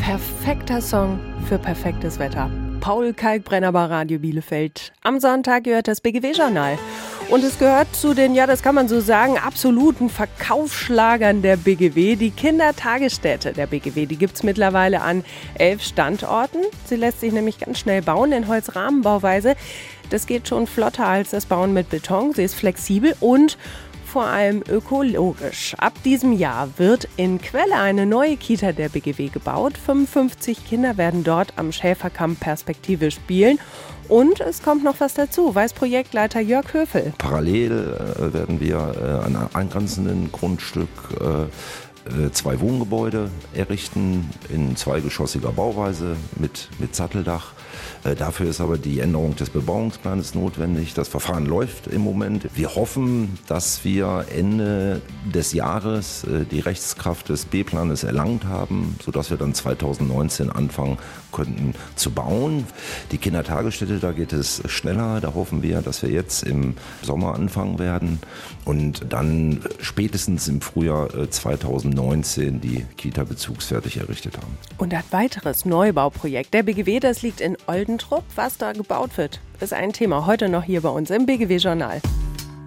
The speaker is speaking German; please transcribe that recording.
Perfekter Song für perfektes Wetter. Paul Kalkbrenner bei Radio Bielefeld. Am Sonntag gehört das BGW-Journal. Und es gehört zu den, ja, das kann man so sagen, absoluten Verkaufsschlagern der BGW. Die Kindertagesstätte der BGW, die gibt es mittlerweile an 11 Standorten. Sie lässt sich nämlich ganz schnell bauen in Holzrahmenbauweise. Das geht schon flotter als das Bauen mit Beton. Sie ist flexibel und vor allem ökologisch. Ab diesem Jahr wird in Quelle eine neue Kita der BGW gebaut. 55 Kinder werden dort am Schäferkamp perspektivisch spielen. Und es kommt noch was dazu, weiß Projektleiter Jörg Höfel. Parallel werden wir an einem angrenzenden Grundstück 2 Wohngebäude errichten in zweigeschossiger Bauweise mit Satteldach. Dafür ist aber die Änderung des Bebauungsplanes notwendig. Das Verfahren läuft im Moment. Wir hoffen, dass wir Ende des Jahres die Rechtskraft des B-Planes erlangt haben, sodass wir dann 2019 anfangen könnten zu bauen. Die Kindertagesstätte, da geht es schneller. Da hoffen wir, dass wir jetzt im Sommer anfangen werden und dann spätestens im Frühjahr 2019 die Kita bezugsfertig errichtet haben. Und ein weiteres Neubauprojekt der BGW, das liegt in Oldentrup. Was da gebaut wird, ist ein Thema heute noch hier bei uns im BGW-Journal.